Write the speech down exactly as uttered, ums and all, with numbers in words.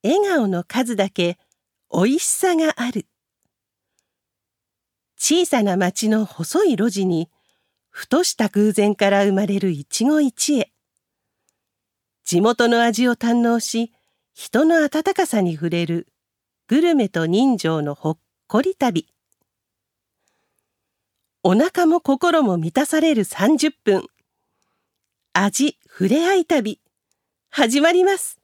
笑顔の数だけおいしさがある。小さな町の細い路地に、ふとした偶然から生まれる一期一会。地元の味を堪能し、人の温かさに触れるグルメと人情のほっこり旅。お腹も心も満たされるさんじゅっぷん。味ふれあい旅、始まります。